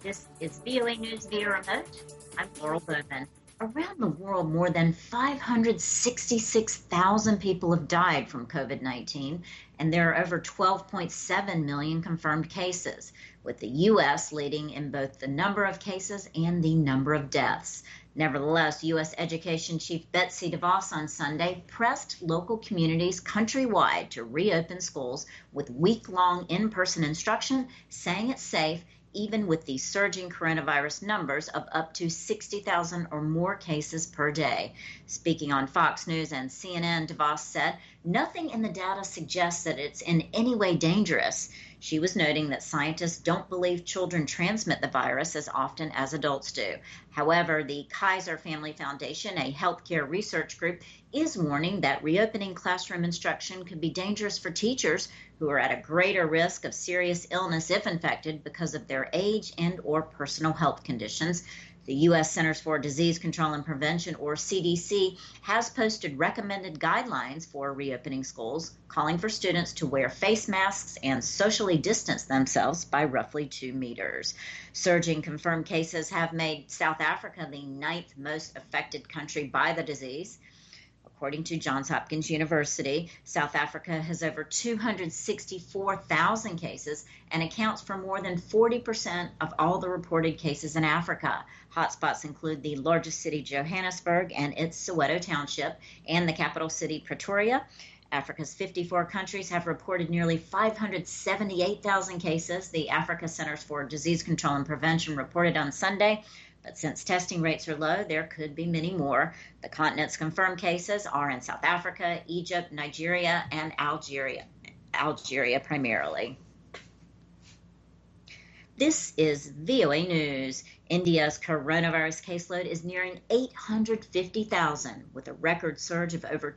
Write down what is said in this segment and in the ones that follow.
This is VOA News via remote. I'm Laurel Bowman. Around the world, more than 566,000 people have died from COVID-19, and there are over 12.7 million confirmed cases, with the U.S. leading in both the number of cases and the number of deaths. Nevertheless, U.S. Education Chief Betsy DeVos on Sunday pressed local communities countrywide to reopen schools with week-long in-person instruction, saying it's safe even with the surging coronavirus numbers of up to 60,000 or more cases per day. Speaking on Fox News and CNN, DeVos said, "Nothing in the data suggests that it's in any way dangerous." She was noting that scientists don't believe children transmit the virus as often as adults do. However, the Kaiser Family Foundation, a healthcare research group, is warning that reopening classroom instruction could be dangerous for teachers who are at a greater risk of serious illness if infected because of their age and or personal health conditions. The U.S. Centers for Disease Control and Prevention, or CDC, has posted recommended guidelines for reopening schools, calling for students to wear face masks and socially distance themselves by roughly 2 meters. Surging confirmed cases have made South Africa the 9th most affected country by the disease. According to Johns Hopkins University, South Africa has over 264,000 cases and accounts for more than 40% of all the reported cases in Africa. Hotspots include the largest city, Johannesburg, and its Soweto Township, and the capital city, Pretoria. Africa's 54 countries have reported nearly 578,000 cases, the Africa Centers for Disease Control and Prevention reported on Sunday. But since testing rates are low, there could be many more. The continent's confirmed cases are in South Africa, Egypt, Nigeria, and Algeria primarily. This is VOA News. India's coronavirus caseload is nearing 850,000, with a record surge of over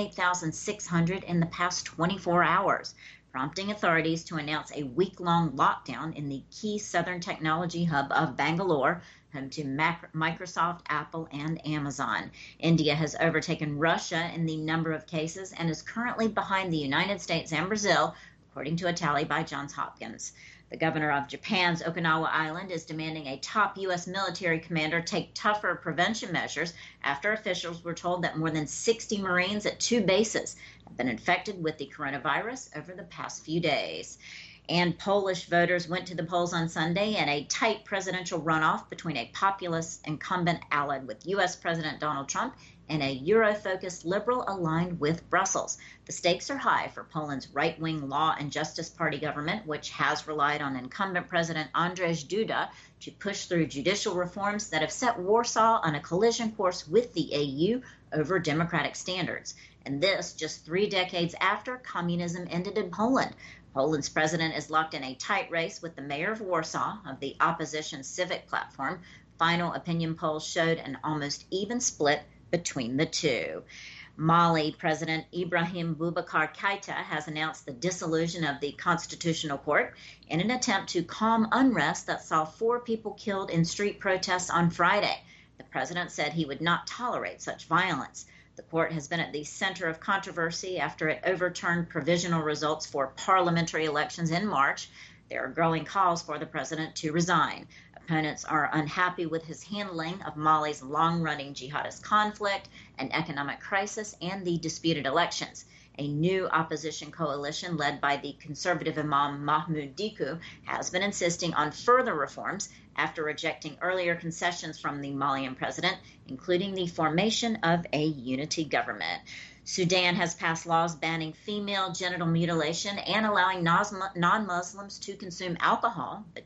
28,600 in the past 24 hours, prompting authorities to announce a week-long lockdown in the key southern technology hub of Bangalore, home to Microsoft, Apple, and Amazon. India has overtaken Russia in the number of cases and is currently behind the United States and Brazil, according to a tally by Johns Hopkins. The governor of Japan's Okinawa Island is demanding a top U.S. military commander take tougher prevention measures after officials were told that more than 60 Marines at 2 bases have been infected with the coronavirus over the past few days. And Polish voters went to the polls on Sunday in a tight presidential runoff between a populist incumbent allied with U.S. President Donald Trump and a Euro-focused liberal aligned with Brussels. The stakes are high for Poland's right-wing Law and Justice Party government, which has relied on incumbent President Andrzej Duda to push through judicial reforms that have set Warsaw on a collision course with the EU over democratic standards. And this just 3 decades after communism ended in Poland. Poland's president is locked in a tight race with the mayor of Warsaw of the opposition Civic Platform. Final opinion polls showed an almost even split between the two. Mali President Ibrahim Boubacar Keita has announced the dissolution of the Constitutional Court in an attempt to calm unrest that saw 4 people killed in street protests on Friday. The president said he would not tolerate such violence. The court has been at the center of controversy after it overturned provisional results for parliamentary elections in March. There are growing calls for the president to resign. Opponents are unhappy with his handling of Mali's long-running jihadist conflict, an economic crisis, and the disputed elections. A new opposition coalition led by the conservative Imam Mahmoud Dicko has been insisting on further reforms after rejecting earlier concessions from the Malian president, including the formation of a unity government. Sudan has passed laws banning female genital mutilation and allowing non-Muslims to consume alcohol, the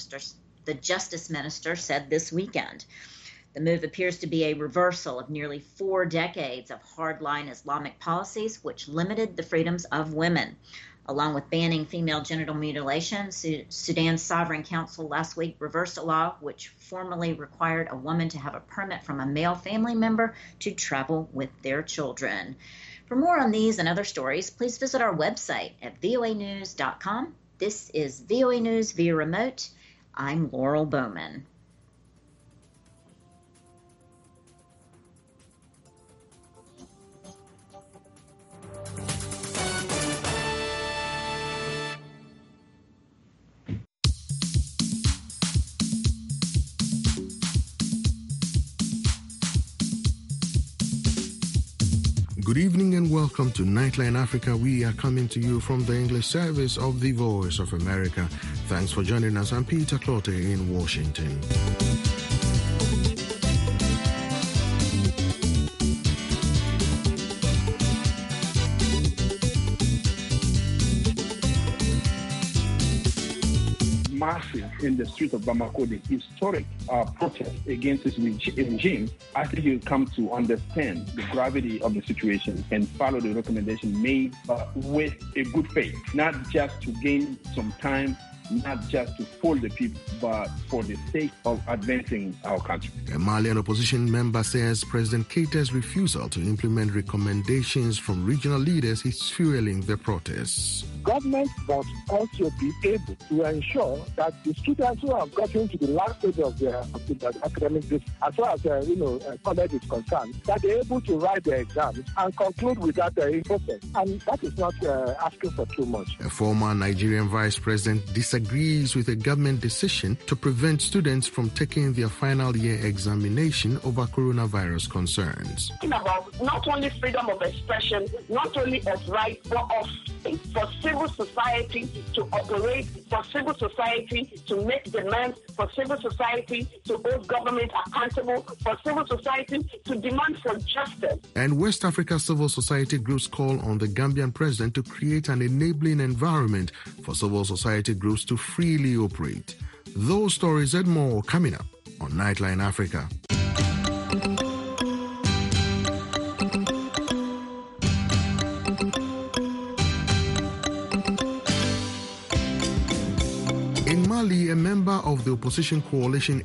Justice Minister said this weekend. The move appears to be a reversal of nearly 4 decades of hardline Islamic policies which limited the freedoms of women. Along with banning female genital mutilation, Sudan's Sovereign Council last week reversed a law which formerly required a woman to have a permit from a male family member to travel with their children. For more on these and other stories, please visit our website at voanews.com. This is VOA News via remote. I'm Laurel Bowman. Good evening and welcome to Nightline Africa. We are coming to you from the English service of the Voice of America. Thanks for joining us. I'm Peter Clotte in Washington. Massive in the streets of Bamako, the historic protest against this regime, I think you'll come to understand the gravity of the situation and follow the recommendation made with a good faith, not just to gain some time, not just to fool the people, but for the sake of advancing our country. A Malian opposition member says President Keita's refusal to implement recommendations from regional leaders is fueling the protests. Government must also be able to ensure that the students who have gotten to the last stage of their academic, as far as college is concerned, that they're able to write their exams and conclude with that process. And that is not asking for too much. A former Nigerian vice president disagrees with a government decision to prevent students from taking their final year examination over coronavirus concerns. About not only freedom of expression, not only of right, but of for civil society to operate, for civil society to make demands, for civil society to hold government accountable, for civil society to demand for justice. And West Africa civil society groups call on the Gambian president to create an enabling environment for civil society groups to freely operate. Those stories and more coming up on Nightline Africa. A member of the opposition coalition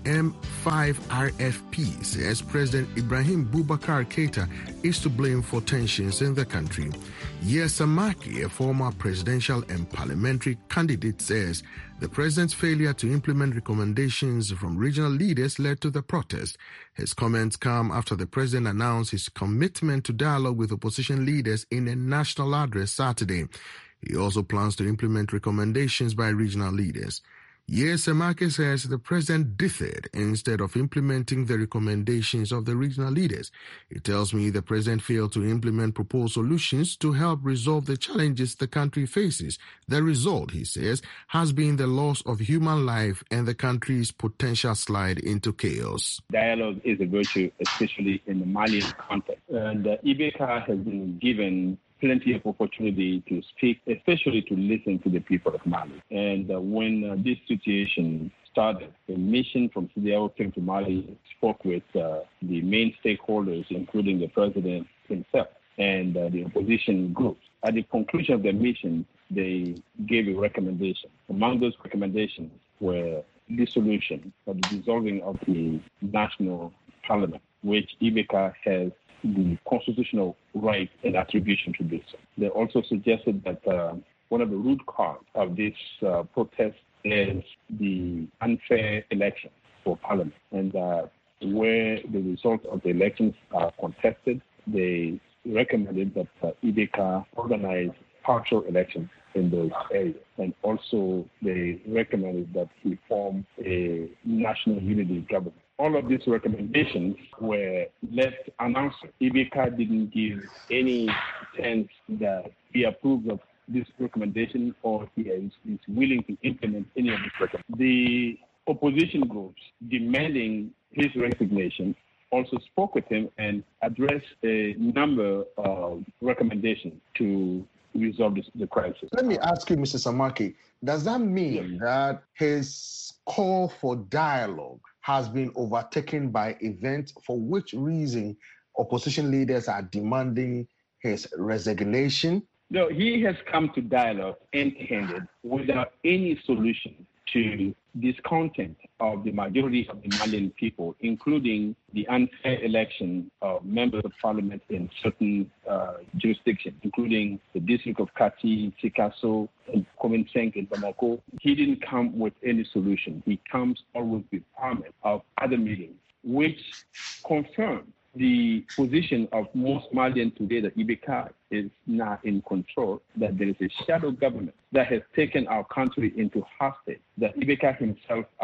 M5 RFP says President Ibrahim Boubacar Keita is to blame for tensions in the country. Yesamaki, a former presidential and parliamentary candidate, says the president's failure to implement recommendations from regional leaders led to the protest. His comments come after the president announced his commitment to dialogue with opposition leaders in a national address Saturday. He also plans to implement recommendations by regional leaders. Yesamaki says the president differed instead of implementing the recommendations of the regional leaders. He tells me the president failed to implement proposed solutions to help resolve the challenges the country faces. The result, he says, has been the loss of human life and the country's potential slide into chaos. Dialogue is a virtue, especially in the Malian context. And Ibeka has been given plenty of opportunity to speak, especially to listen to the people of Mali. And when this situation started, the mission from CDAO came to Mali, spoke with the main stakeholders, including the president himself and the opposition groups. At the conclusion of their mission, they gave a recommendation. Among those recommendations were dissolution or the dissolving of the national parliament, which Ibeka has the constitutional right and attribution to do so. They also suggested that one of the root cause of this protest is the unfair election for parliament, and where the results of the elections are contested, they recommended that Ibeka organize partial elections in those areas. And also they recommended that he form a national unity government. All of these recommendations were left unanswered. Ibeka didn't give any sense that he approved of this recommendation or he is willing to implement any of these recommendations. The opposition groups demanding his resignation also spoke with him and addressed a number of recommendations to resolve the crisis. Let me ask you, Mr. Samaki, does that mean that his call for dialogue has been overtaken by events for which reason opposition leaders are demanding his resignation? No, he has come to dialogue empty-handed without any solution to discontent of the majority of the Malian people, including the unfair election of members of parliament in certain jurisdictions, including the district of Kati, Sikasso, and Kominseng in Bamako. He didn't come with any solution. He comes always with promise of other meetings, which confirm the position of most Malians today that Ibeka is not in control, that there is a shadow government that has taken our country into hostage, that Ibeka himself, out of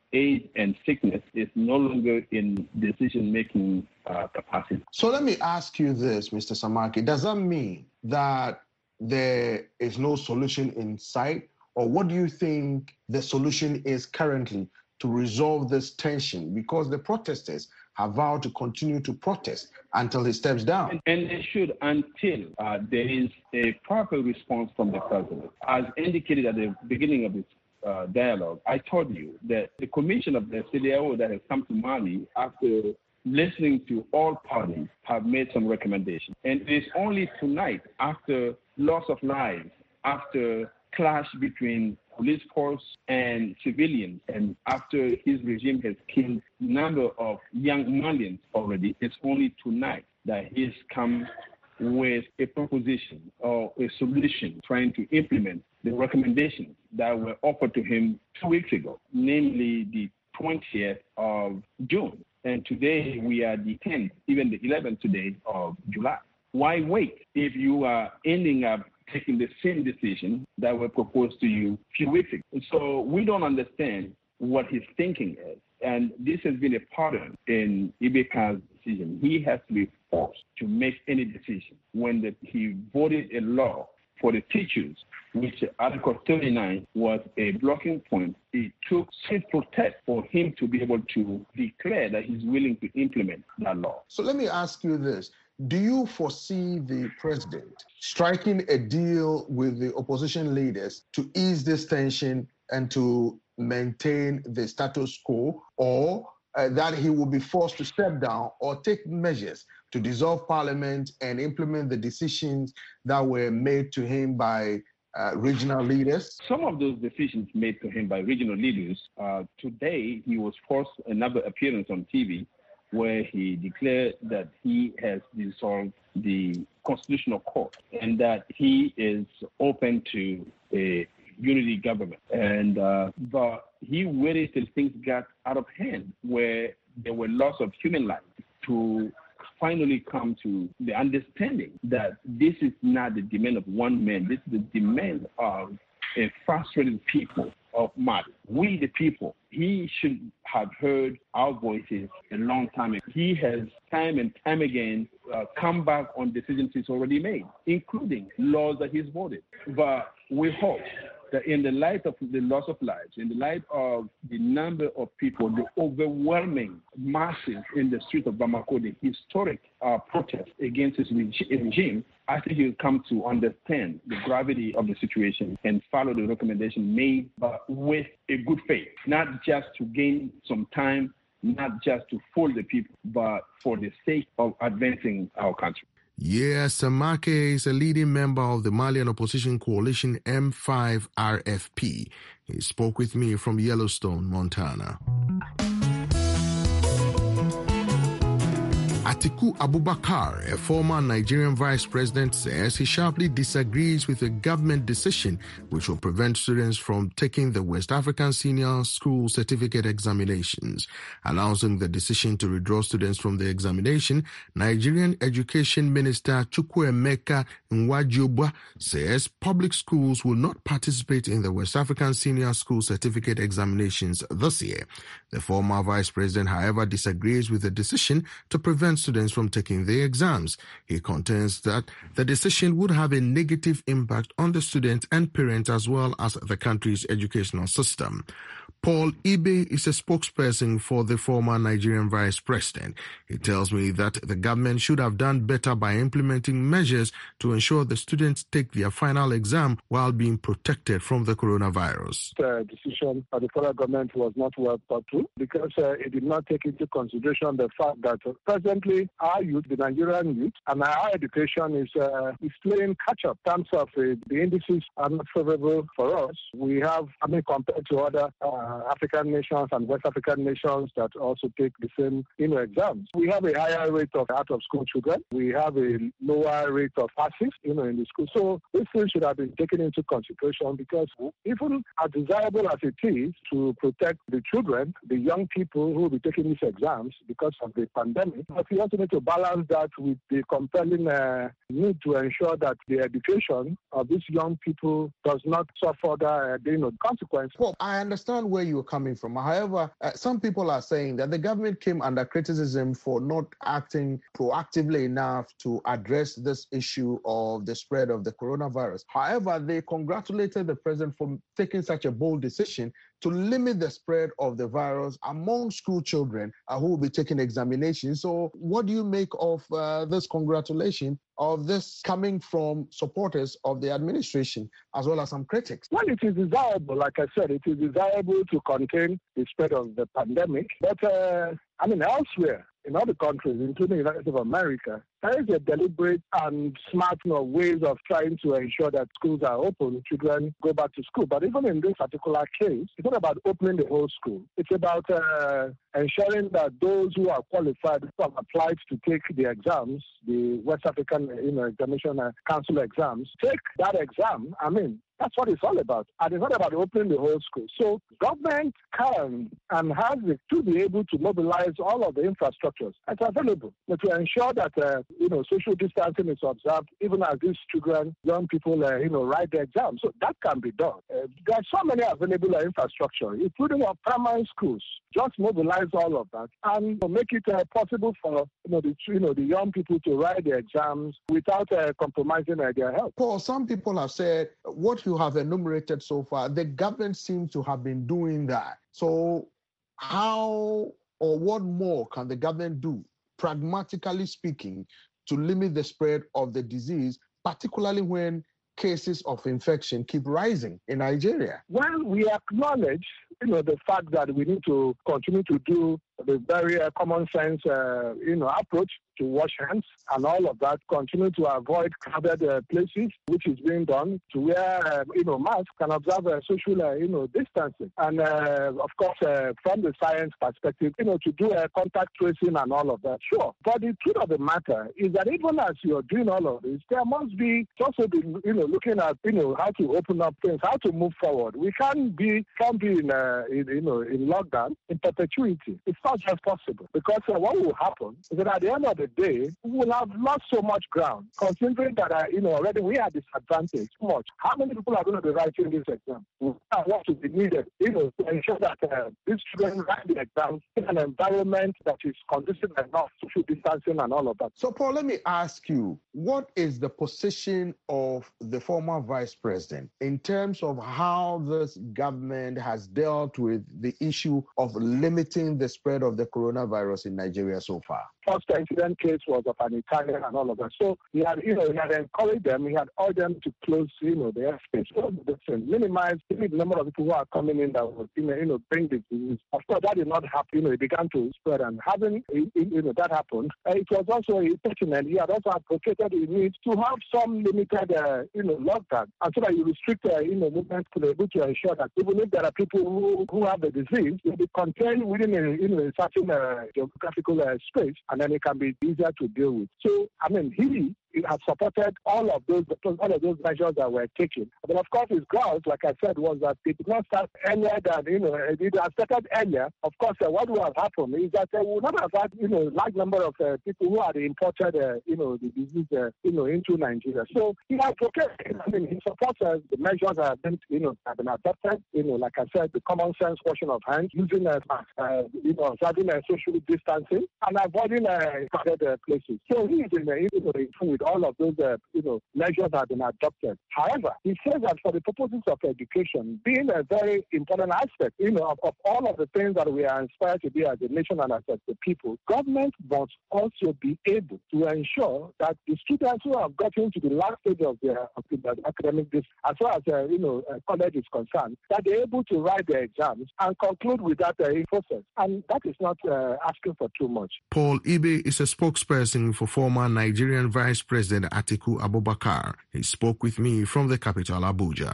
age and sickness is no longer in decision-making capacity. So let me ask you this, Mr. Samaki. Does that mean that there is no solution in sight? Or what do you think the solution is currently to resolve this tension? Because the protesters have vowed to continue to protest until he steps down. And they should until there is a proper response from the president. As indicated at the beginning of this dialogue, I told you that the commission of the CDAO that has come to Mali after listening to all parties have made some recommendations. And it is only tonight, after loss of lives, after clash between police force and civilians, and after his regime has killed a number of young Malians already, it's only tonight that he's come with a proposition or a solution trying to implement the recommendations that were offered to him 2 weeks ago, namely the 20th of June. And today we are the 10th, even the 11th today of July. Why wait if you are ending up taking the same decision that were proposed to you a few weeks ago? So we don't understand what his thinking is. And this has been a pattern in Ibeka's decision. He has to be forced to make any decision. When he voted a law for the teachers, which Article 39 was a blocking point, it took simple text for him to be able to declare that he's willing to implement that law. So let me ask you this. Do you foresee the president striking a deal with the opposition leaders to ease this tension and to maintain the status quo, or that he will be forced to step down or take measures to dissolve parliament and implement the decisions that were made to him by regional leaders? Some of those decisions made to him by regional leaders, today he was forced another appearance on TV where he declared that he has dissolved the Constitutional Court and that he is open to a unity government. But he waited till things got out of hand, where there were loss of human life, to finally come to the understanding that this is not the demand of one man. This is the demand of a frustrated people of Mali. We, the people, he should have heard our voices a long time ago. He has time and time again come back on decisions he's already made, including laws that he's voted. But we hope that in the light of the loss of lives, in the light of the number of people, the overwhelming masses in the streets of Bamako, the historic protest against his regime, I think he'll come to understand the gravity of the situation and follow the recommendation made, but with a good faith, not just to gain some time, not just to fool the people, but for the sake of advancing our country. Yes, Samake is a leading member of the Malian opposition coalition M5 RFP. He spoke with me from Yellowstone, Montana. Atiku Abubakar, a former Nigerian vice president, says he sharply disagrees with a government decision which will prevent students from taking the West African Senior School Certificate examinations. Announcing the decision to withdraw students from the examination, Nigerian Education Minister Chukwuemeka Nwajioba says public schools will not participate in the West African Senior School Certificate examinations this year. The former vice president, however, disagrees with the decision to prevent students from taking the exams. He contends that the decision would have a negative impact on the students and parents as well as the country's educational system. Paul Ibe is a spokesperson for the former Nigerian vice president. He tells me that the government should have done better by implementing measures to ensure the students take their final exam while being protected from the coronavirus. The decision of the federal government was not well thought through because it did not take into consideration the fact that presently our youth, the Nigerian youth, and our education is playing catch-up. In terms of the indices are not favorable for us. We have, compared to other African nations and West African nations that also take the same exams. We have a higher rate of out-of-school children. We have a lower rate of passes, in the school. So this thing should have been taken into consideration because even as desirable as it is to protect the children, the young people who will be taking these exams because of the pandemic, but we you also need to balance that with the compelling need to ensure that the education of these young people does not suffer the consequences. Well, I understand where you're coming from. However, some people are saying that the government came under criticism for not acting proactively enough to address this issue of the spread of the coronavirus. However, they congratulated the president for taking such a bold decision to limit the spread of the virus among school children who will be taking examinations. So what do you make of this congratulation of this coming from supporters of the administration as well as some critics? Well, it is desirable, like I said, it is desirable to contain the spread of the pandemic. But, elsewhere, in other countries, including the United States of America, there is a deliberate and smart ways of trying to ensure that schools are open, children go back to school. But even in this particular case, it's not about opening the whole school. It's about ensuring that those who are qualified, who have applied to take the exams, the West African Examination Council exams, take that exam. That's what it's all about. And it's not about opening the whole school. So government can and has to be able to mobilize all of the infrastructures that's available to ensure that, social distancing is observed even as these children, young people, write the exams. So that can be done. There are so many available infrastructure, including our primary schools. Just mobilize all of that and make it possible for the young people to write the exams without compromising their health. Paul, some people have said what you have enumerated so far, the government seems to have been doing that. So how or what more can the government do, pragmatically speaking, to limit the spread of the disease, particularly when cases of infection keep rising in Nigeria? Well, we acknowledge, the fact that we need to continue to do the very common sense, approach to wash hands and all of that, continue to avoid crowded places, which is being done, to wear, masks and observe social, distancing. And, of course, from the science perspective, to do contact tracing and all of that. Sure. But the truth of the matter is that even as you're doing all of this, there must be also be, looking at, how to open up things, how to move forward. We can't be in lockdown in perpetuity. It's not just possible, because what will happen is that at the end of the day, we will have lost so much ground, considering that, already we are disadvantaged so much. How many people are going to be writing this exam? What will be needed, to ensure that these children write the exam in an environment that is conducive enough to social distancing and all of that. So, Paul, let me ask you, what is the position of the former vice president in terms of how this government has dealt with the issue of limiting the spread of the coronavirus in Nigeria so far? First incident case was of an Italian and all of that. So he had encouraged them, he had urged them to close, the airspace. So minimize the number of people who are coming in that would, bring the disease. Of course, that did not happen. It began to spread, and having, that happened. It was also pertinent. He had also advocated the need to have some limited, lockdown, and so that you restrict, movement to be able to ensure that even if there are people who have the disease, will be contained within a certain geographical space, and then it can be easier to deal with. So, he has supported all of those measures that were taken. But of course, his grounds, like I said, was that it did not start earlier than, it had started earlier. Of course, what would have happened is that we would not have had, large number of people who had imported, the disease, into Nigeria. So he advocated, he supports the measures that have been adopted, like I said, the common sense washing of hands, using observing social distancing, and avoiding crowded places. So he is with all of those, measures have been adopted. However, he says that for the purposes of education, being a very important aspect, of all of the things that we are inspired to be as a nation and as the people, government must also be able to ensure that the students who have gotten to the last stage of their academic, as far as college is concerned, that they're able to write their exams and conclude with that process. And that is not asking for too much. Paul Ibe is a spokesperson for former Nigerian Vice President Atiku Abubakar. He spoke with me from the capital, Abuja.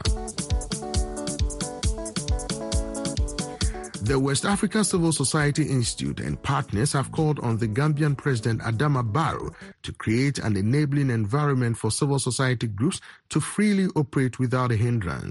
The West Africa Civil Society Institute and partners have called on the Gambian President Adama Barrow to create an enabling environment for civil society groups to freely operate without a hindrance.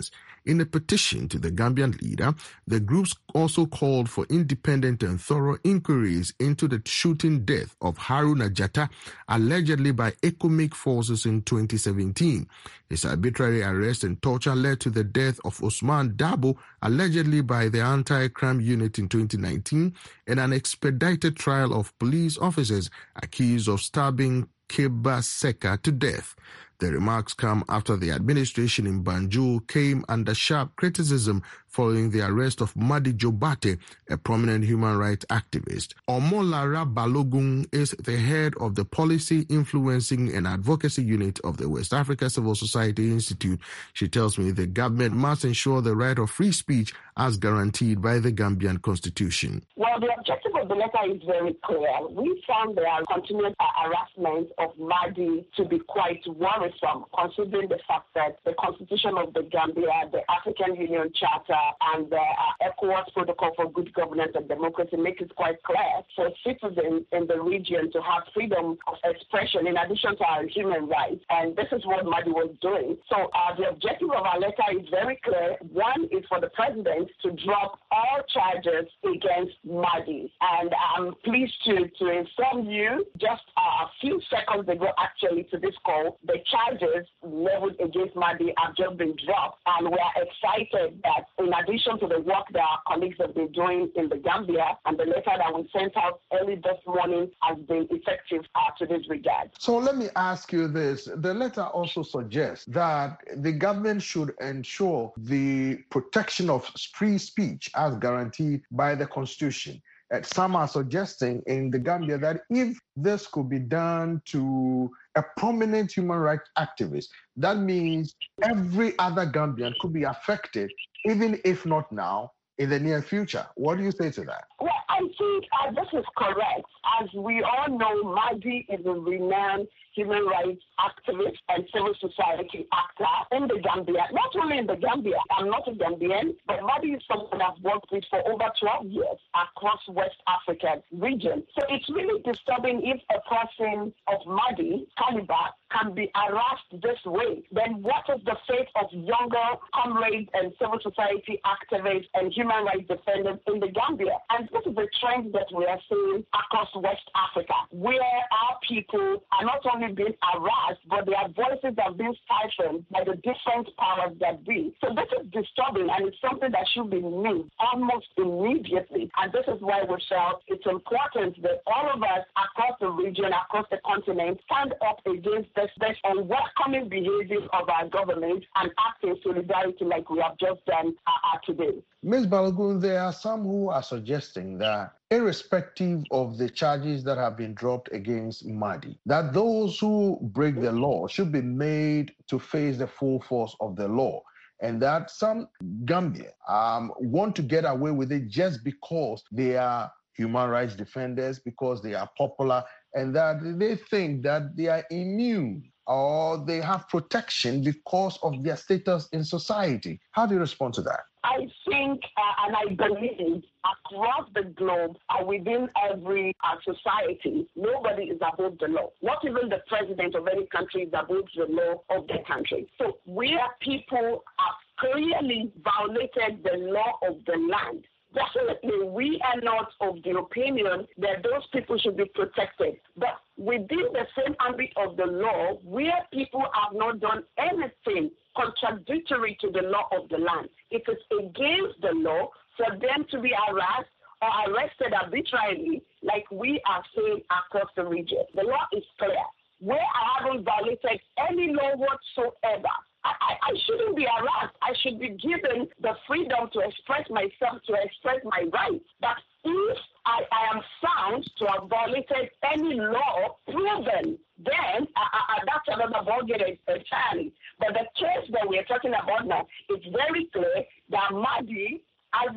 In a petition to the Gambian leader, the groups also called for independent and thorough inquiries into the shooting death of Haruna Jatta, allegedly by ECOMIG forces in 2017. His arbitrary arrest and torture led to the death of Usman Dabo, allegedly by the anti-crime unit in 2019, and an expedited trial of police officers accused of stabbing Keba Seka to death. The remarks come after the administration in Banjul came under sharp criticism following the arrest of Madi Jobate, a prominent human rights activist. Omolara Balogun is the head of the Policy Influencing and Advocacy Unit of the West Africa Civil Society Institute. She tells me the government must ensure the right of free speech as guaranteed by the Gambian Constitution. Well, the objective of the letter is very clear. We found there are continuous harassment of Madi to be quite worrisome, considering the fact that the Constitution of the Gambia, the African Union Charter, and the ECOWAS Protocol for Good Governance and Democracy make it quite clear for citizens in the region to have freedom of expression in addition to our human rights. And this is what Madi was doing. So the objective of our letter is very clear. One is for the president to drop all charges against Madi. And I'm pleased to inform you just a few seconds ago, actually, to this call, the charges leveled against Madi have just been dropped. And we are excited that in addition to the work that our colleagues have been doing in the Gambia, and the letter that we sent out early this morning has been effective to this regard. So let me ask you this. The letter also suggests that the government should ensure the protection of free speech as guaranteed by the Constitution. Some are suggesting in the Gambia that if this could be done to a prominent human rights activist, that means every other Gambian could be affected, even if not now, in the near future. What do you say to that? Well, I think this is correct. As we all know, Madi is a renowned human rights activist and civil society actor in the Gambia. Not only in the Gambia, I'm not a Gambian, but Madi is someone I've worked with for over 12 years across West Africa region. So it's really disturbing if a person of Madi caliber can be harassed this way. Then what is the fate of younger comrades and civil society activists and human rights defenders in the Gambia? And this is a trend that we are seeing across West Africa, where our people are not only being harassed, but their voices are being stifled by the different powers that be. So this is disturbing, and it's something that should be moved almost immediately. And this is why we felt it's important that all of us across the region, across the continent, stand up against this unwelcoming behavior of our government and act in solidarity like we have just done today. Ms. Balogun, there are some who are suggesting that irrespective of the charges that have been dropped against Madi, that those who break the law should be made to face the full force of the law, and that some Gambians want to get away with it just because they are human rights defenders, because they are popular, and that they think that they are immune or they have protection because of their status in society. How do you respond to that? I think and I believe across the globe, within every society, nobody is above the law. Not even the president of any country is above the law of the country. So where people have clearly violated the law of the land, definitely we are not of the opinion that those people should be protected. But within the same ambit of the law, where people have not done anything contradictory to the law of the land, it is against the law for them to be harassed or arrested arbitrarily, like we are seeing across the region. The law is clear. Where I haven't violated any law whatsoever, I shouldn't be harassed. I should be given the freedom to express myself, to express my rights. But if I am found to have violated any law proven, then that's another ballgame entirely. But the case that we're talking about now, it's very clear that Madi has not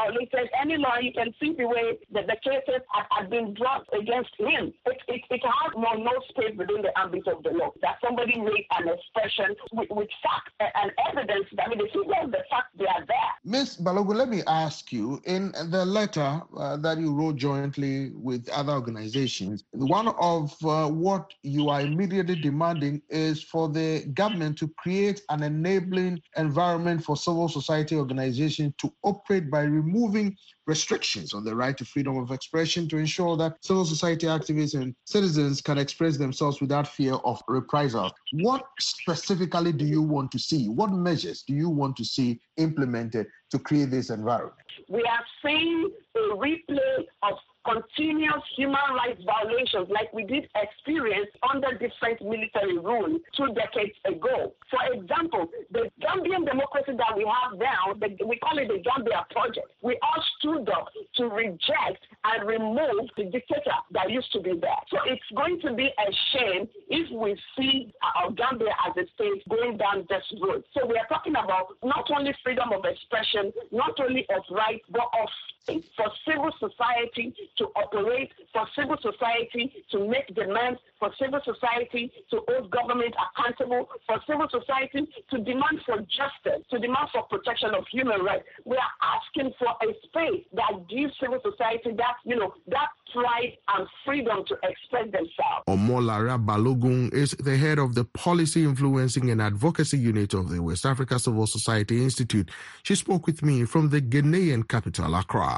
violated any law. You can see the way that the cases have been brought against him. It has no space within the ambit of the law. That somebody made an expression with facts and evidence. I mean, the facts, they are there. Ms. Balogun, let me ask you, in the letter that you wrote jointly with other organizations, one of what you are immediately demanding is for the government to create an enabling environment for civil society organizations to operate by removing restrictions on the right to freedom of expression to ensure that civil society activists and citizens can express themselves without fear of reprisal. What specifically do you want to see? What measures do you want to see implemented to create this environment? We are seeing a replay of continuous human rights violations like we did experience under different military rule 2 decades ago. For example, the Gambian democracy that we have now, we call it the Gambia Project. We all stood up to reject and remove the dictator that used to be there. So it's going to be a shame if we see our Gambia as a state going down this road. So we are talking about not only freedom of expression, not only of rights, but of for civil society to operate, for civil society to make demands, for civil society to hold government accountable, for civil society to demand for justice, to demand for protection of human rights. We are asking for a space that gives civil society that pride and freedom to express themselves. Omolara Balogun is the head of the Policy Influencing and Advocacy Unit of the West Africa Civil Society Institute. She spoke with me from the Ghanaian capital, Accra.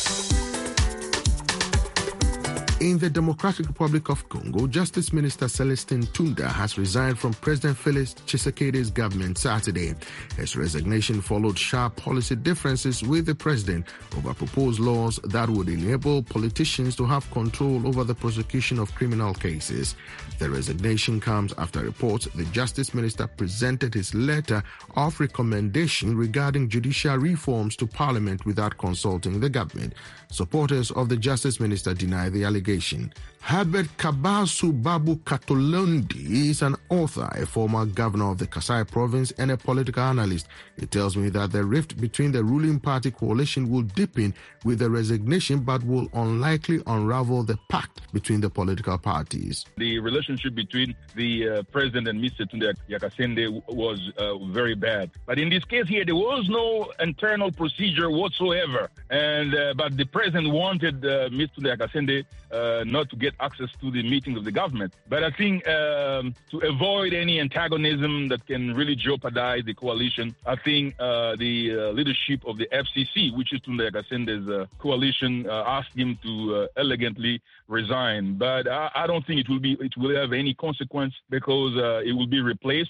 In the Democratic Republic of Congo, Justice Minister Celestin Tunda has resigned from President Felix Tshisekedi's government Saturday. His resignation followed sharp policy differences with the president over proposed laws that would enable politicians to have control over the prosecution of criminal cases. The resignation comes after reports the Justice Minister presented his letter of recommendation regarding judicial reforms to Parliament without consulting the government. Supporters of the Justice Minister deny the allegation. Herbert Kabasu Babu Katolondi is an author, a former governor of the Kasai province, and a political analyst. He tells me that the rift between the ruling party coalition will deepen with the resignation, but will unlikely unravel the pact between the political parties. The relationship between the president and Mr. Tunde Yakasende was very bad. But in this case here, there was no internal procedure whatsoever. But the president wanted Mr. Tunde Yakasende not to get access to the meetings of the government. But I think to avoid any antagonism that can really jeopardize the coalition, I think the leadership of the FCC, which is Tunde Yakasende's coalition, asked him to elegantly resign. But I don't think it will have any consequence because it will be replaced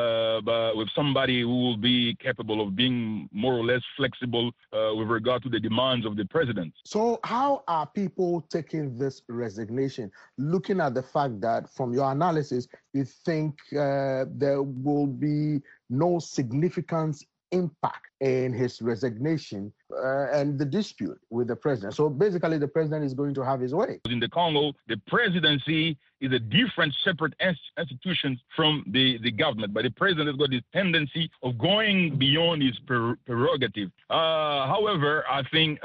with somebody who will be capable of being more or less flexible with regard to the demands of the president. So how are people taking this resignation, looking at the fact that from your analysis, you think there will be no significant impact in his resignation and the dispute with the president? So basically, the president is going to have his way. In the Congo, the presidency is a different, separate institution from the government. But the president has got this tendency of going beyond his prerogative. However, I think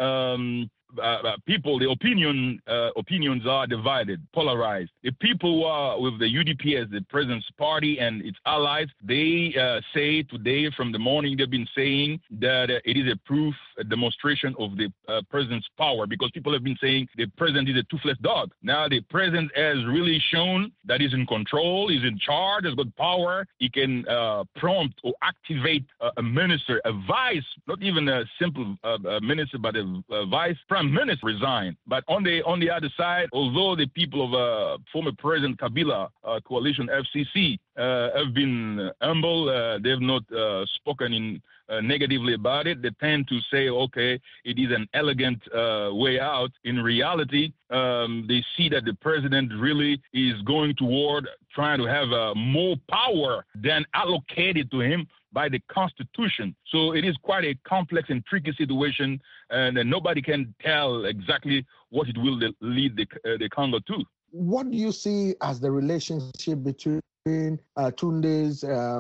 people, the opinions are divided, polarized. The people who are with the UDPS, the president's party and its allies, they say today from the morning they've been saying that it is a demonstration of the president's power, because people have been saying the president is a toothless dog. Now the president has really shown that he's in control, he's in charge, has got power. He can prompt or activate a minister, a vice, not even a simple minister, but a vice prime minister resign. But on the other side, although the people of former President Kabila coalition FCC have been humble, they've not spoken negatively about it. They tend to say, okay, it is an elegant way out. In reality, they see that the president really is going toward trying to have more power than allocated to him by the Constitution. So it is quite a complex and tricky situation, and nobody can tell exactly what it will lead the Congo to. What do you see as the relationship between Tunde's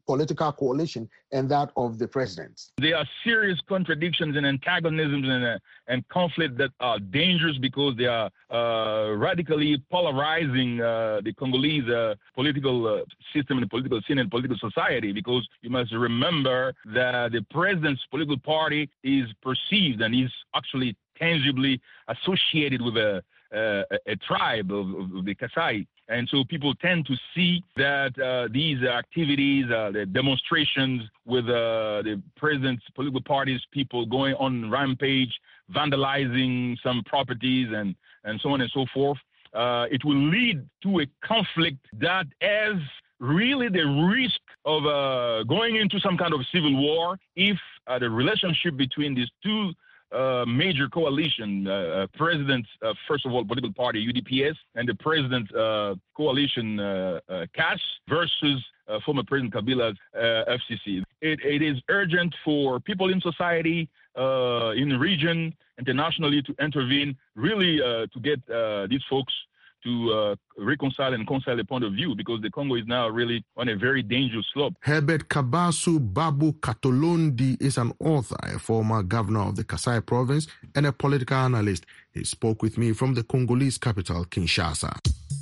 political coalition and that of the president. There are serious contradictions and antagonisms and conflict that are dangerous because they are radically polarizing the Congolese political system and political scene and political society, because you must remember that the president's political party is perceived and is actually tangibly associated with a tribe of the Kasai. And so people tend to see that these activities, the demonstrations with the president's political party's people going on rampage, vandalizing some properties and so on and so forth, it will lead to a conflict that has really the risk of going into some kind of civil war if the relationship between these two major coalition, president's, first of all, political party, UDPS, and the president's coalition, CAS, versus former President Kabila's FCC. It is urgent for people in society, in the region, internationally, to intervene, really to get these folks to reconcile and concile a point of view, because the Congo is now really on a very dangerous slope. Herbert Kabasu Babu Katolondi is an author, a former governor of the Kasai province, and a political analyst. He spoke with me from the Congolese capital, Kinshasa.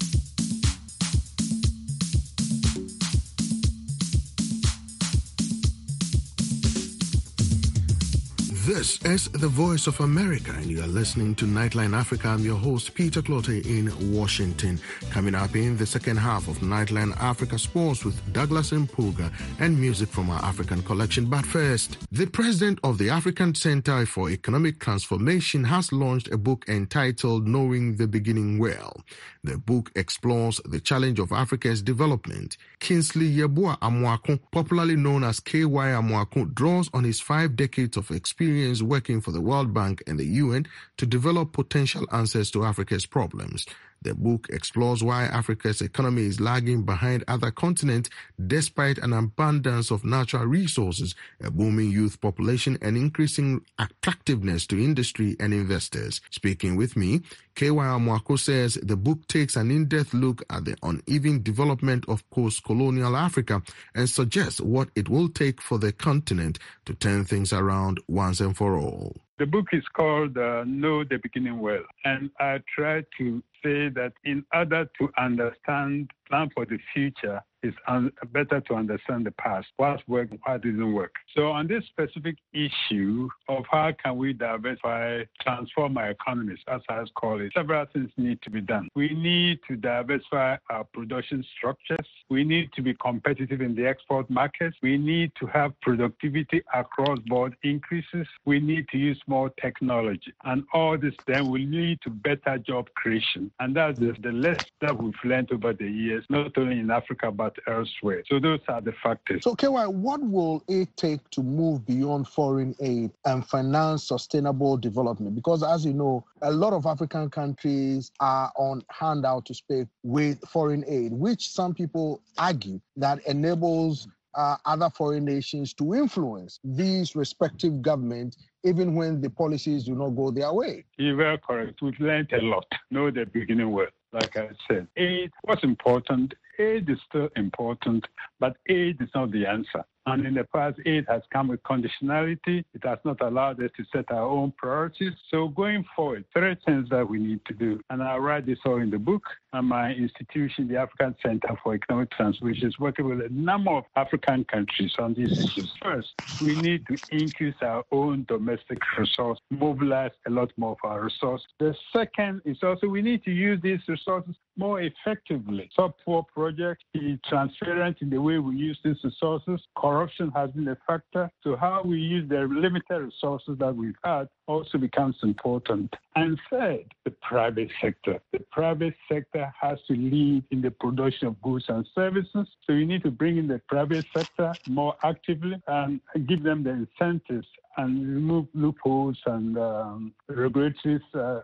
This is the Voice of America, and you are listening to Nightline Africa. I'm your host, Peter Clottey in Washington. Coming up in the second half of Nightline Africa Sports with Douglas Mpuga and music from our African collection. But first, the president of the African Center for Economic Transformation has launched a book entitled Knowing the Beginning Well. The book explores the challenge of Africa's development. Kingsley Yeboah Amoako, popularly known as KY Amoako, draws on his 5 decades of experience working for the World Bank and the UN to develop potential answers to Africa's problems. The book explores why Africa's economy is lagging behind other continents despite an abundance of natural resources, a booming youth population, and increasing attractiveness to industry and investors. Speaking with me, KY Amoako says the book takes an in-depth look at the uneven development of post-colonial Africa and suggests what it will take for the continent to turn things around once and for all. The book is called Know the Beginning Well, and I try to say that in order to understand, plan for the future, it's better to understand the past, what worked, what didn't work. So on this specific issue of how can we diversify, transform our economies, as I call it, several things need to be done. We need to diversify our production structures. We need to be competitive in the export markets. We need to have productivity across board increases. We need to use more technology. And all this then will lead to better job creation. And that's the lesson that we've learned over the years, not only in Africa, but elsewhere. So those are the factors. So, KY, what will it take to move beyond foreign aid and finance sustainable development? Because as you know, a lot of African countries are on handout to speak with foreign aid, which some people argue that enables other foreign nations to influence these respective governments even when the policies do not go their way. You're very correct. We've learned a lot. Know the beginning well. Like I said, aid was important. Aid is still important, but aid is not the answer. And in the past, aid has come with conditionality. It has not allowed us to set our own priorities. So going forward, 3 things that we need to do. And I write this all in the book. And my institution, the African Center for Economic Transformation, is working with a number of African countries on these issues. First, we need to increase our own domestic resource, mobilize a lot more of our resources. The second is also we need to use these resources more effectively. Sub-poor projects, be transparent in the way we use these resources. Corruption has been a factor. So how we use the limited resources that we've had also becomes important. And third, the private sector. The private sector has to lead in the production of goods and services. So you need to bring in the private sector more actively and give them the incentives and remove loopholes and regulatory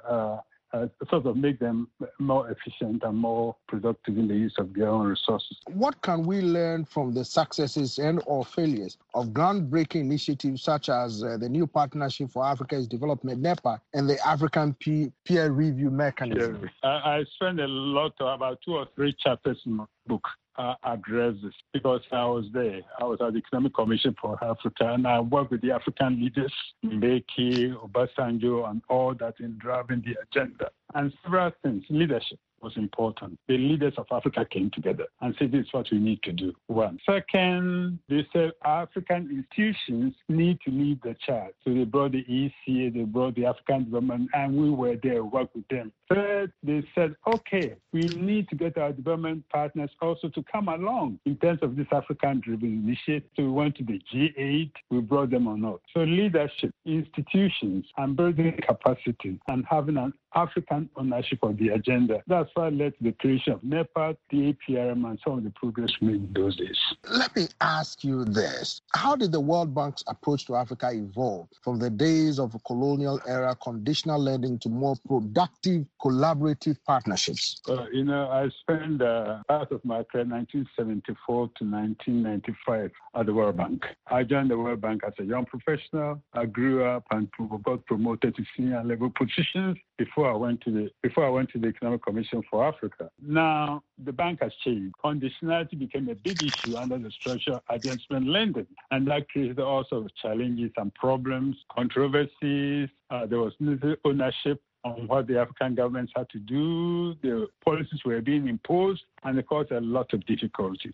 sort of make them more efficient and more productive in the use of their own resources. What can we learn from the successes and or failures of groundbreaking initiatives such as the new Partnership for Africa's Development, NEPA, and the African peer review mechanism? I spend a lot, about 2 or 3 chapters in my book address this because I was there. I was at the Economic Commission for Africa, and I worked with the African leaders, Mbeki, Obasanjo, and all that in driving the agenda. And several things, leadership was important. The leaders of Africa came together and said, this is what we need to do. One. Second, they said African institutions need to lead the charge. So they brought the ECA, they brought the African development, and we were there, worked with them. Third, they said, okay, we need to get our development partners also to come along in terms of this African-driven initiative. So we went to the G8, we brought them on board. So leadership, institutions, and building capacity, and having an African ownership of the agenda. That's why led to the creation of NEPAD, the APRM, and some of the progress made in those days. Let me ask you this. How did the World Bank's approach to Africa evolve from the days of colonial era conditional lending to more productive, collaborative partnerships? I spent part of my career 1974 to 1995 at the World Bank. I joined the World Bank as a young professional. I grew up and got promoted to senior level positions before I went to the Economic Commission for Africa. Now, the bank has changed. Conditionality became a big issue under the structural adjustment lending, and that created all sorts of challenges and problems, controversies. There was little ownership on what the African governments had to do. The policies were being imposed, and it caused a lot of difficulties.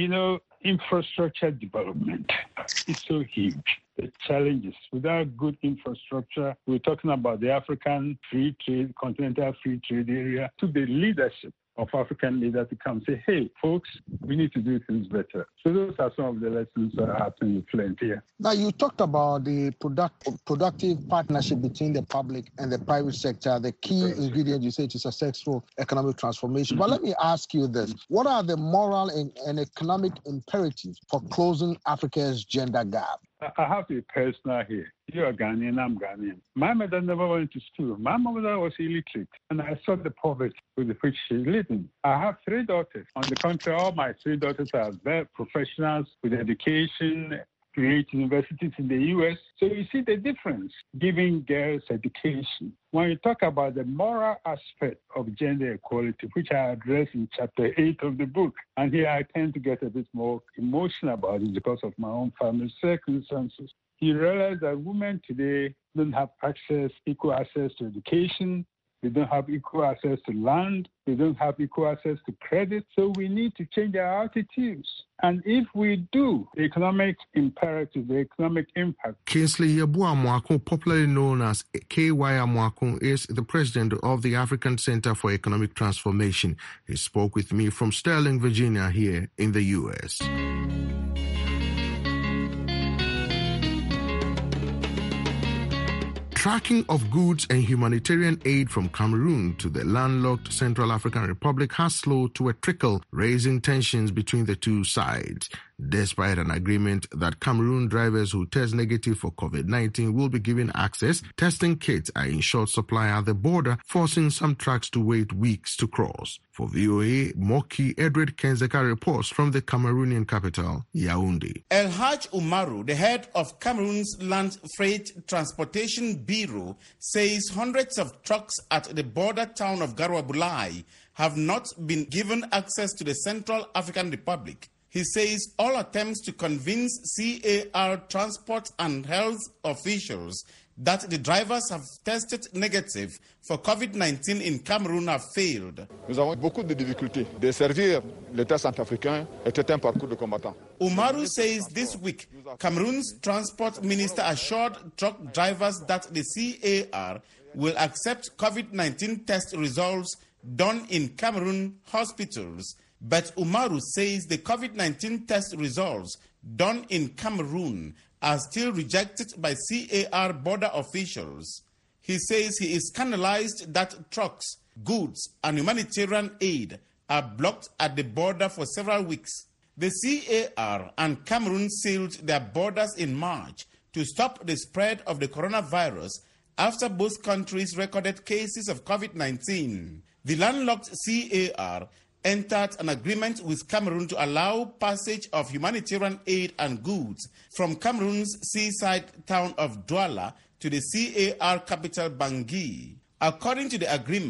Infrastructure development is so huge. The challenges. Without good infrastructure, we're talking about the African free trade, continental free trade area, to the leadership of African leaders to come say, hey, folks, we need to do things better. So those are some of the lessons that are happening with Flint here. Now, you talked about the productive partnership between the public and the private sector, the key ingredient, you say, to successful economic transformation. But let me ask you this. What are the moral and economic imperatives for closing Africa's gender gap? I have to be personal here. You're Ghanaian, I'm Ghanaian. My mother never went to school. My mother was illiterate, and I saw the poverty with which she's living. I have 3 daughters. On the contrary, all my 3 daughters are very professionals with education, great universities in the U.S. So you see the difference, giving girls education. When you talk about the moral aspect of gender equality, which I address in chapter 8 of the book, and here I tend to get a bit more emotional about it because of my own family circumstances, you realize that women today don't have equal access to education. They don't have equal access to land. They don't have equal access to credit. So we need to change our attitudes. And if we do, the economic imperative, the economic impact. Kingsley Yeboah-Amoako, popularly known as KY Amoako, is the president of the African Center for Economic Transformation. He spoke with me from Sterling, Virginia, here in the U.S. Tracking of goods and humanitarian aid from Cameroon to the landlocked Central African Republic has slowed to a trickle, raising tensions between the two sides. Despite an agreement that Cameroon drivers who test negative for COVID-19 will be given access, testing kits are in short supply at the border, forcing some trucks to wait weeks to cross. For VOA, Moki Edward Kenzeka reports from the Cameroonian capital, Yaoundé. El Haj Umaru, the head of Cameroon's Land Freight Transportation Bureau, says hundreds of trucks at the border town of Garoua Boulay have not been given access to the Central African Republic. He says all attempts to convince CAR transport and health officials that the drivers have tested negative for COVID-19 in Cameroon have failed. Nous avons beaucoup de difficultés. Desservir l'État centrafricain était un parcours de combattant. Umaru says this week, Cameroon's transport minister assured truck drivers that the CAR will accept COVID-19 test results done in Cameroon hospitals. But Umaru says the COVID-19 test results done in Cameroon are still rejected by CAR border officials. He says he is scandalized that trucks, goods, and humanitarian aid are blocked at the border for several weeks. The CAR and Cameroon sealed their borders in March to stop the spread of the coronavirus after both countries recorded cases of COVID-19. The landlocked CAR entered an agreement with Cameroon to allow passage of humanitarian aid and goods from Cameroon's seaside town of Douala to the CAR capital Bangui. According to the agreement,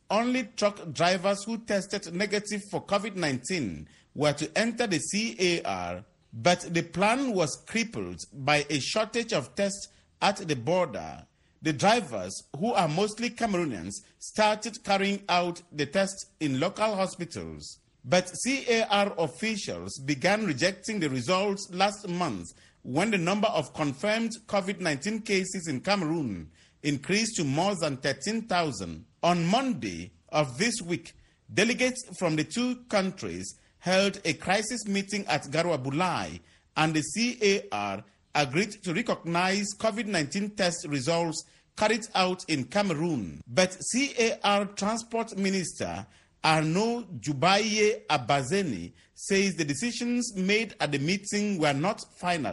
only truck drivers who tested negative for COVID-19 were to enter the CAR, but the plan was crippled by a shortage of tests at the border. The drivers, who are mostly Cameroonians, started carrying out the tests in local hospitals. But CAR officials began rejecting the results last month when the number of confirmed COVID-19 cases in Cameroon increased to more than 13,000. On Monday of this week, delegates from the two countries held a crisis meeting at Garoua Bulai, and the CAR agreed to recognize COVID-19 test results carried out in Cameroon. But CAR Transport Minister Arnaud Djoubaye Abazeni says the decisions made at the meeting were not final.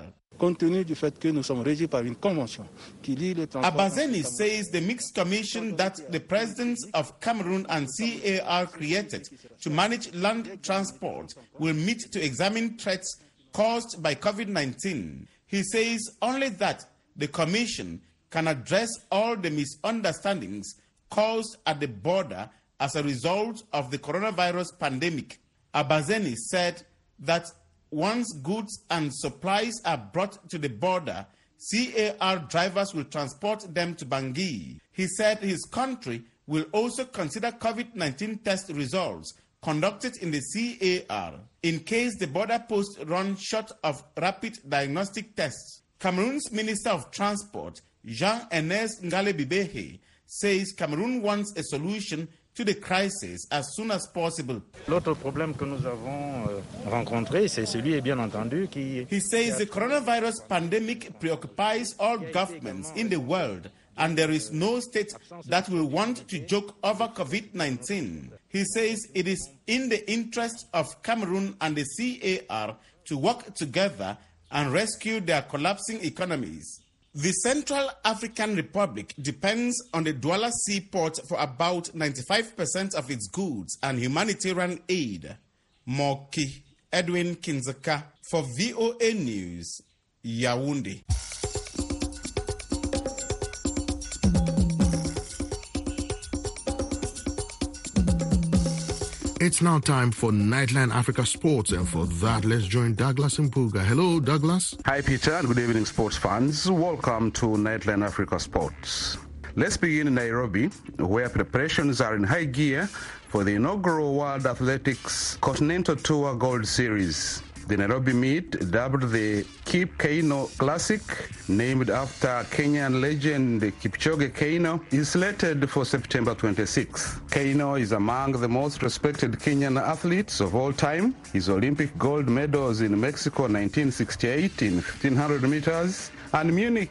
Abazeni says the mixed commission that the presidents of Cameroon and CAR created to manage land transport will meet to examine threats caused by COVID-19. He says only that the commission can address all the misunderstandings caused at the border as a result of the coronavirus pandemic. Abazeni said that once goods and supplies are brought to the border, CAR drivers will transport them to Bangui. He said his country will also consider COVID-19 test results conducted in the CAR in case the border post runs short of rapid diagnostic tests. Cameroon's Minister of Transport, Jean-Ernest Ngale-Bibehe, says Cameroon wants a solution to the crisis as soon as possible. He says the coronavirus pandemic preoccupies all governments in the world, and there is no state that will want to joke over COVID-19. He says it is in the interest of Cameroon and the CAR to work together and rescue their collapsing economies. The Central African Republic depends on the Douala seaport for about 95% of its goods and humanitarian aid. Moki Edwin Kinzaka for VOA News, Yaoundé. It's now time for Nightline Africa Sports, and for that, let's join Douglas Mpuga. Hello, Douglas. Hi, Peter, and good evening, sports fans. Welcome to Nightline Africa Sports. Let's begin in Nairobi, where preparations are in high gear for the inaugural World Athletics Continental Tour Gold Series. The Nairobi meet, dubbed the Kip Keino Classic, named after Kenyan legend Kipchoge Keino, is slated for September 26. Keino is among the most respected Kenyan athletes of all time. His Olympic gold medals in Mexico 1968 in 1500 meters and Munich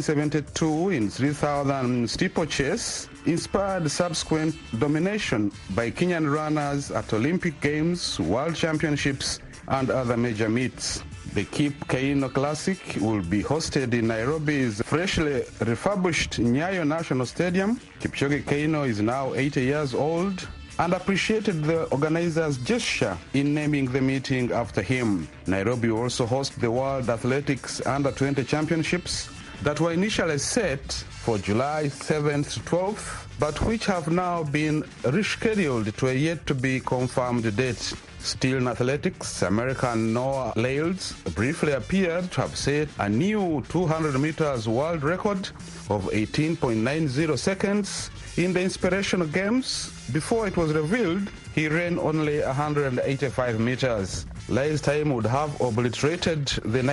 1972 in 3000 steeplechase inspired subsequent domination by Kenyan runners at Olympic Games, World Championships, and other major meets. The Kip Keino Classic will be hosted in Nairobi's freshly refurbished Nyayo National Stadium. Kipchoge Keino is now 80 years old and appreciated the organizers' gesture in naming the meeting after him. Nairobi will also host the World Athletics Under-20 Championships that were initially set for July 7th to 12th, but which have now been rescheduled to a yet-to-be-confirmed date. Still in athletics, American Noah Lyles briefly appeared to have set a new 200 meters world record of 18.90 seconds in the Inspirational Games. Before it was revealed, he ran only 185 meters. Lyles' time would have obliterated the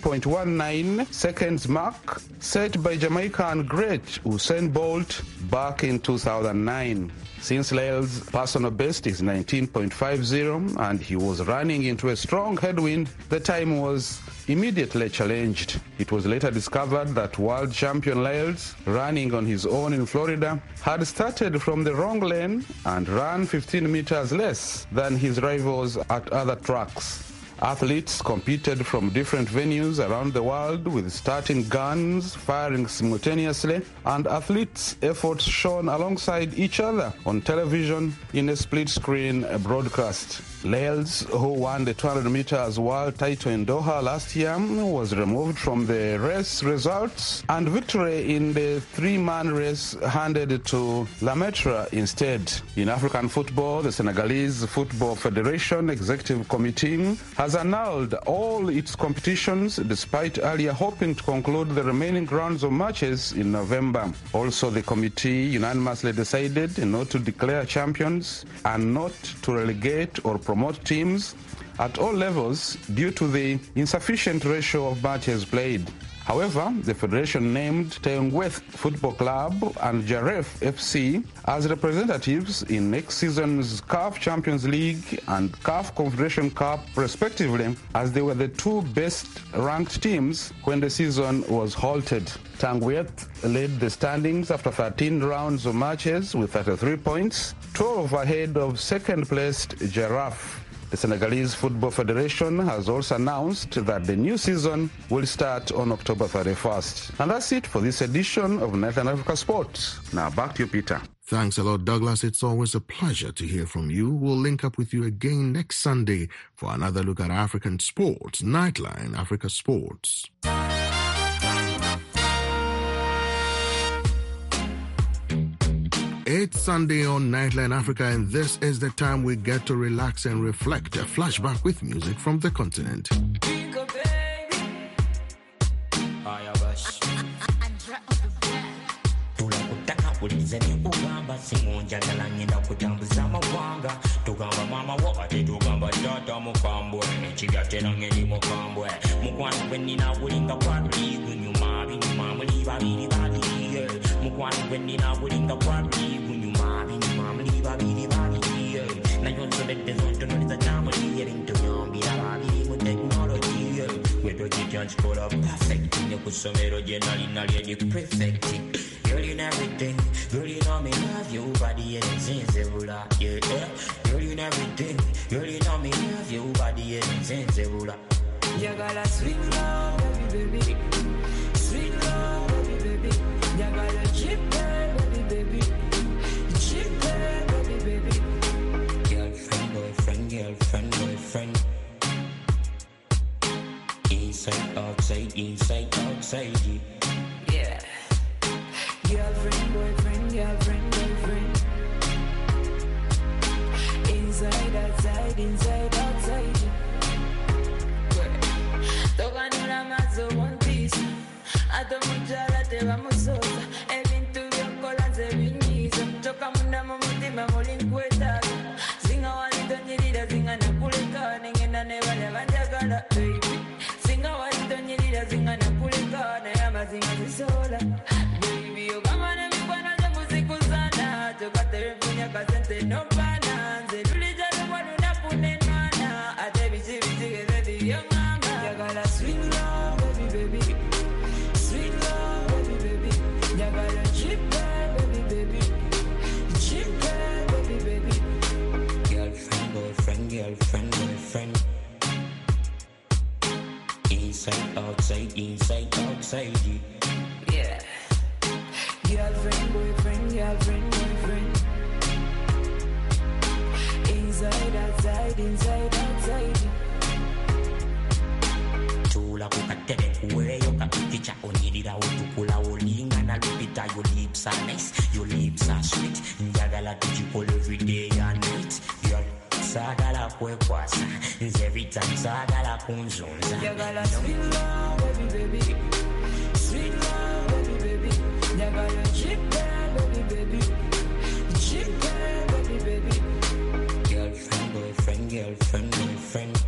19.19 seconds mark set by Jamaican great Usain Bolt back in 2009. Since Lyles' personal best is 19.50 and he was running into a strong headwind, the time was immediately challenged. It was later discovered that world champion Lyles, running on his own in Florida, had started from the wrong lane and ran 15 meters less than his rivals at other tracks. Athletes competed from different venues around the world with starting guns firing simultaneously, and athletes' efforts shown alongside each other on television in a split-screen broadcast. Lales, who won the 200 meters world title in Doha last year, was removed from the race results, and victory in the three-man race handed to Lemaitre instead. In African football, the Senegalese Football Federation Executive Committee has annulled all its competitions despite earlier hoping to conclude the remaining rounds of matches in November. Also, the committee unanimously decided not to declare champions and not to relegate or promote teams at all levels due to the insufficient ratio of matches played. However, the federation named Teungweth Football Club and Jaref FC as representatives in next season's CAF Champions League and CAF Confederation Cup, respectively, as they were the two best-ranked teams when the season was halted. Teungweth led the standings after 13 rounds of matches with 33 points, 12 ahead of second-placed Jaref. The Senegalese Football Federation has also announced that the new season will start on October 31st. And that's it for this edition of Nightline Africa Sports. Now back to you, Peter. Thanks a lot, Douglas. It's always a pleasure to hear from you. We'll link up with you again next Sunday for another look at African sports. Nightline Africa Sports. It's Sunday on Nightline Africa, and this is the time we get to relax and reflect. A flashback with music from the continent. Girl, in everything, girl, you know me love you, body and sensible, yeah. Girl, in everything, girl, you know me love you, body and sensible. You got a sweet love, baby, baby. Sweet love, baby, baby. You got a cheap baby, baby. Cheap baby, baby. Girlfriend, boyfriend, girlfriend, boyfriend. Inside, outside, yeah. Girlfriend, boyfriend, girlfriend, boyfriend. Inside, outside. Toca nula mazo one piece. Ato mujala te vamos sosa. Evinturio kola se vinisa. Toca munda mamutima molinkweta. Singa walito nyirida, singa napulika. Ningena nevale vanjagala, baby. Singa walito nyirida, singa napulika. Nayama singa zisola. Baby, you come on and me when I'm music sana. Toka telefonia kasente no pana. Zeluli jalo wadu na pune nana. Ate bichi baby, young mama. You got a sweet love, baby, baby. Sweet love, baby, baby. You got a cheap baby, baby. Cheap baby, baby. Girlfriend, boyfriend, girlfriend, boyfriend. Inside, outside, yeah. Girlfriend, boyfriend, girlfriend, boyfriend. Inside, outside. Chula kukatele kuweyo kapikicha onirira utukula olinga na lupita. Your lips are nice, your lips are sweet. Njagala tujikolo every day and night. Sagala kwekwasa, every time sagala kunzunza. Njagala sweet love, baby, baby. Sweet love, baby, baby. Njagala cheap baby, baby. Cheap baby, baby. Girlfriend, boyfriend, girlfriend, boyfriend.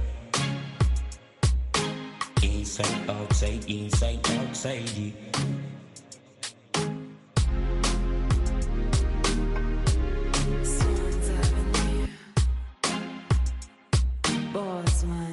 Inside, outside. Swans Avenue. Boss man.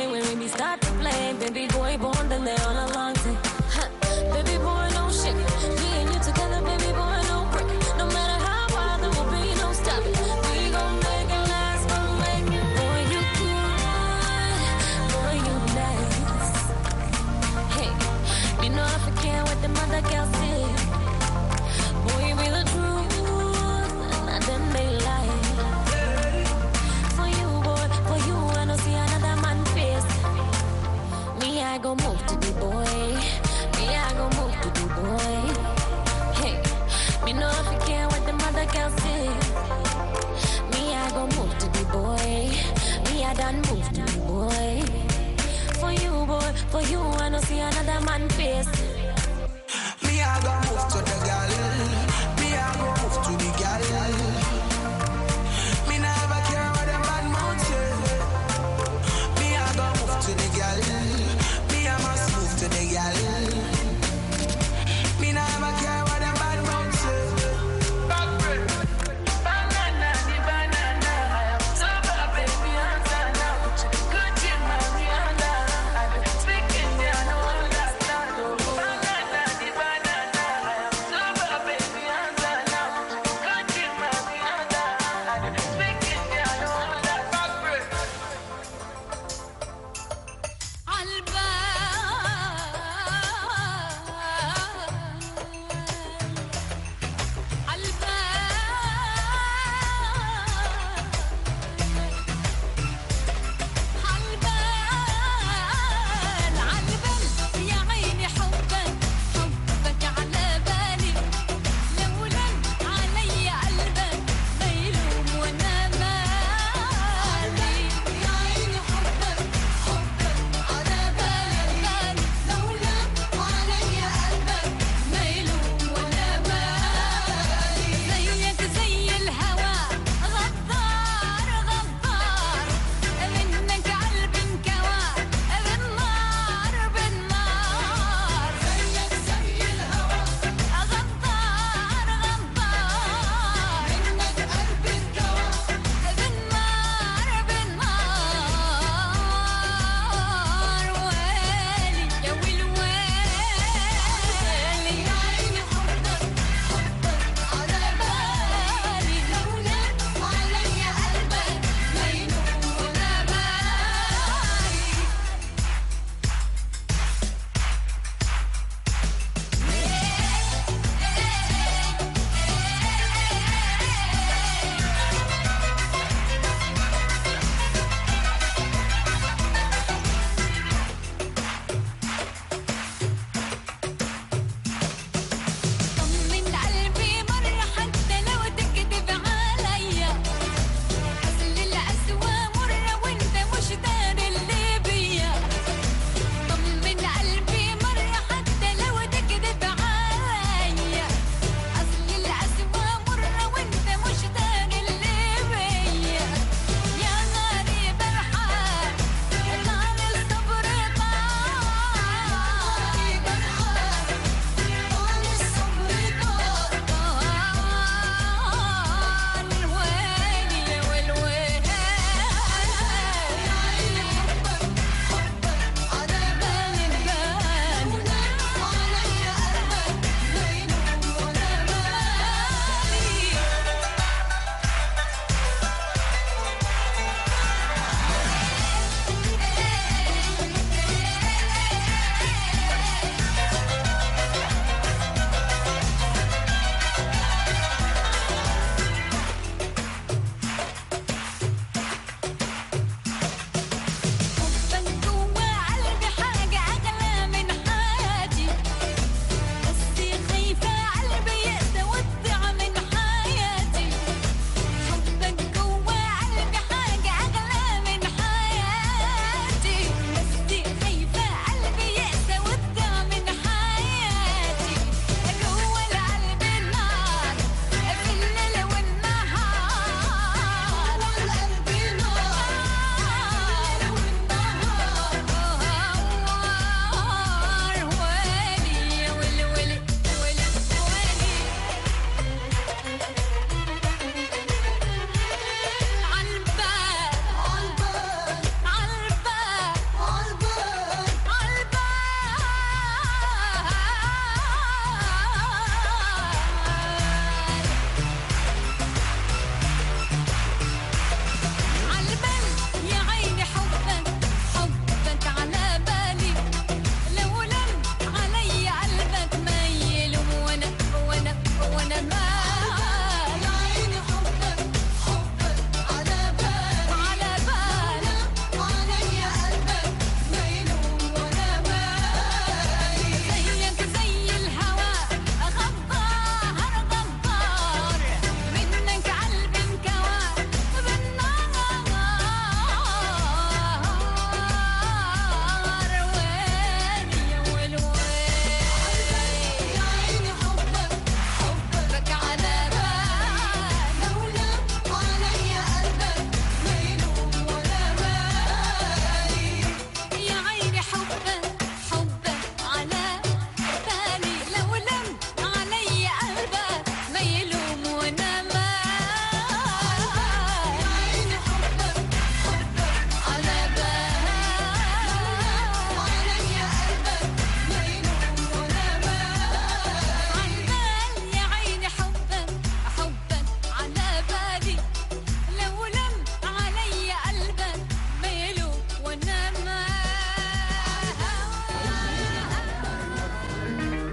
day when we start to play. Baby boy born, then they all along say, baby boy, no shit. Me and you together, baby boy, no break. No matter how far there will be no stopping. We gon' make it last, gon' make it. Boy, you good, boy, you nice. Hey, you know I forget what the mother girl said. Boy, you be the truth, and then they lie. For you, boy, for you, I don't see another man face. Me, I gon' move to the boy. Me, I gon' move to the boy. Hey, me know if you care what the mother girl say. Me, I gon' move to the boy. Me, I done move to the boy. For you, boy, for you, I don't see another man face. Me, I gon' move to the girl. Me, I gon' move to the girl. Me never care what the man mouth say. Me, I gon' move to the girl. Me, I must move to the girl. Me never care what the man mouth say. Banana, the banana. So bad, baby, answer now. Good in Mariana. I'm speaking, I know understand. Banana, the banana. So bad,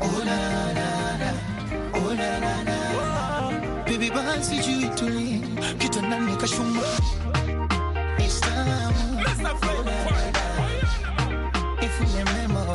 oh na na na, oh na na na. Baby basi juu tuli, kitandani kashuma. It's time. Let's not play the part. If you remember.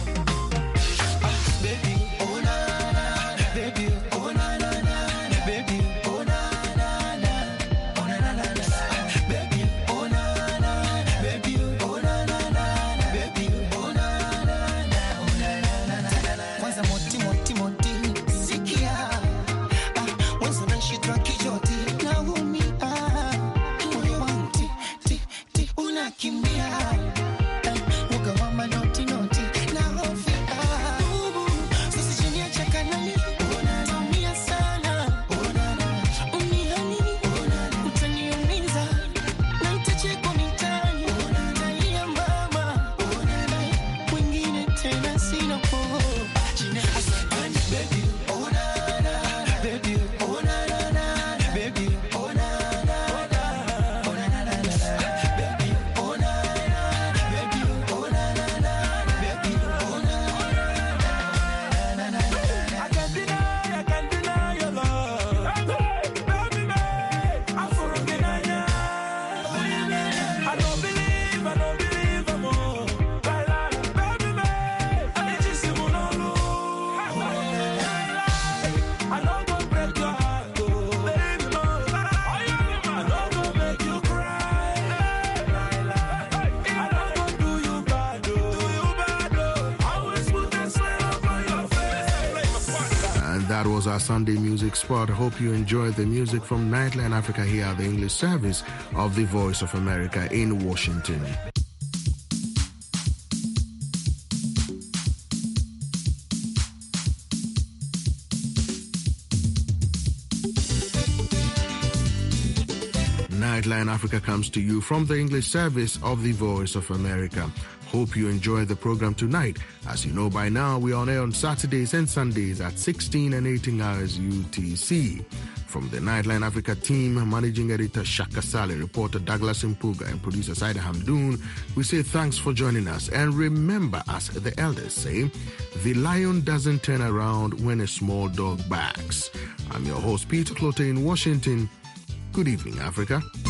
That was our Sunday music spot. I hope you enjoyed the music from Nightline Africa here at the English service of the Voice of America in Washington. Nightline Africa comes to you from the English service of the Voice of America. Hope you enjoy the program tonight. As you know by now, we are on air on Saturdays and Sundays at 16 and 18 hours UTC. From the Nightline Africa team, Managing Editor Shaka Saleh, reporter Douglas Mpuga, and producer Saida Hamdoun, we say thanks for joining us. And remember, as the elders say, the lion doesn't turn around when a small dog barks. I'm your host, Peter Clote in Washington. Good evening, Africa.